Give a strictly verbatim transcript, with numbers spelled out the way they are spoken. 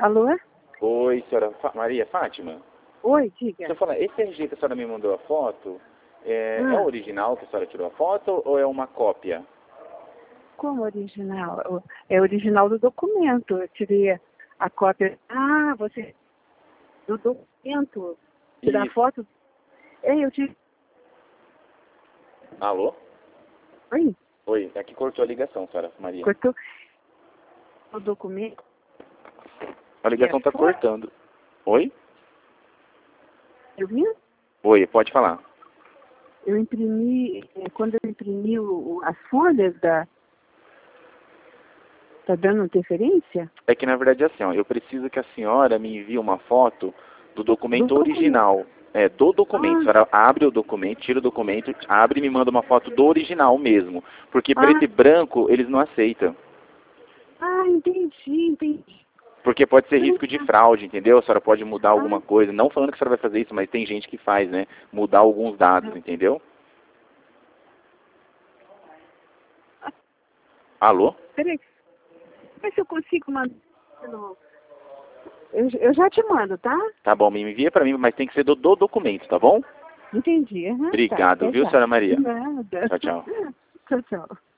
Alô? Oi, senhora Fa- Maria Fátima? Oi, diga. Deixa eu falar, esse R G que a senhora me mandou a foto, é, é Ah. o original que a senhora tirou a foto ou é uma cópia? Como original? O- É original do documento. Eu tirei a cópia. Ah, você. Do documento. Tirar Isso. foto. É, eu tirei. Alô? Oi? Oi, aqui cortou a ligação, senhora Maria. Cortou o documento. A ligação E a tá foto? cortando. Oi? Eu vi? Oi, pode falar. Eu imprimi. eh, Quando eu imprimi o- o- as folhas da. Tá dando interferência? É que na verdade é assim, ó, eu preciso que a senhora me envie uma foto do documento Do documento. original. É, do documento. A Ah, senhora abre o documento, tira o documento, abre e me manda uma foto do original mesmo. Porque preto ah, e branco eles não aceitam. ah, entendi, entendi. Porque pode ser risco de fraude, entendeu? A senhora pode mudar Ah, alguma coisa. Não falando que a senhora vai fazer isso, mas tem gente que faz, né? Mudar alguns dados, entendeu? Alô? peraí. Ver se eu consigo mandar. no- Eu, eu já te mando, tá? Tá bom, me envia pra mim, mas tem que ser do, do documento, tá bom? Entendi. Aham, tá. Obrigado, Até viu, já. senhora Maria? Nada. Tchau, tchau. Tchau, tchau.